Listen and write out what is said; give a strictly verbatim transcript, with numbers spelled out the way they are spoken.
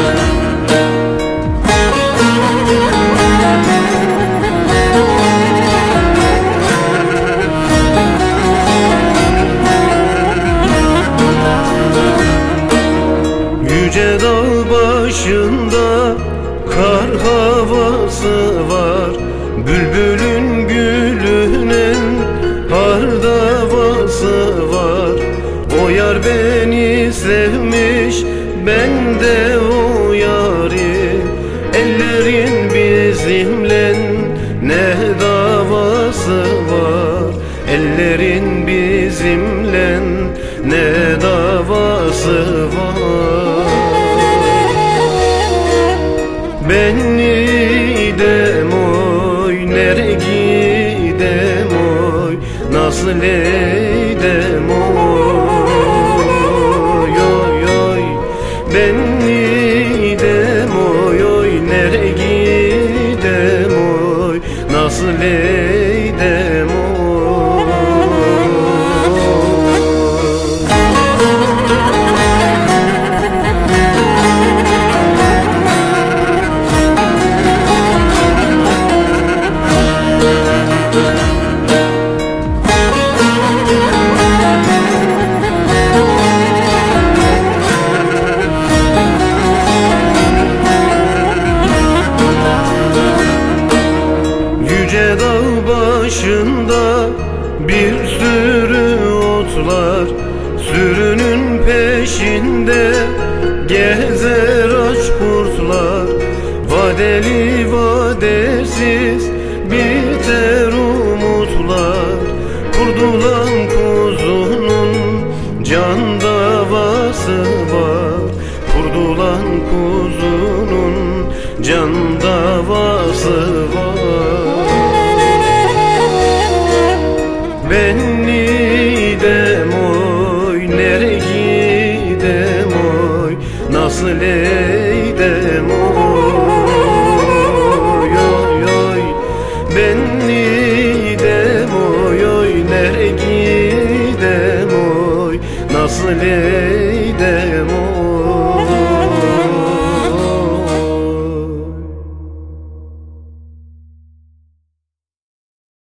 Yüce dağ başında kar havası var, bülbülün gülünen hardavası var. O yar beni sevmiş, ben de o yari. Ellerin bizimle ne davası var, ellerin bizimle ne davası var. Beni de moy, nere gidem oy, nasıl eydem oy, oy, oy. Beni de moy, oy, nere gidem oy, nasıl eydem oy. Yüce dağ başında bir sürü otlar, sürünün peşinde gezer aç kurtlar. Vadeli vadesiz biter umutlar, kurdulan kuzunun can davası var, kurdulan kuzunun can davası var. Beni de moy, nere gidem oy, nasıl eydem oy, oy, oy. Beni de moy, oy, nere gidem oy, nasıl eydem